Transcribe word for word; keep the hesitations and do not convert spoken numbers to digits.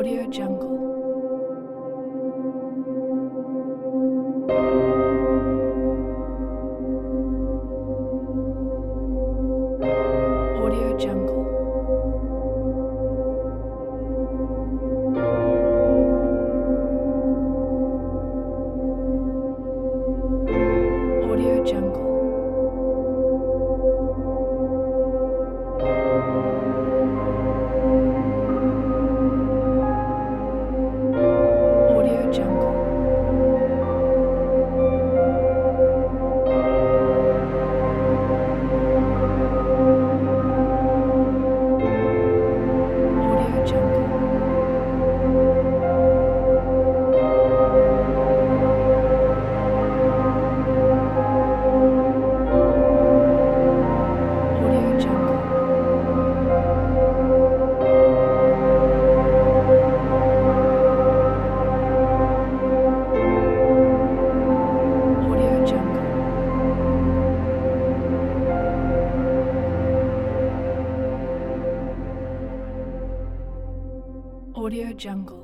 Audio Jungle. Audio Jungle. Audio Jungle. Audio Jungle. Audio Jungle. Audio Jungle. Audio Jungle. Audio Jungle.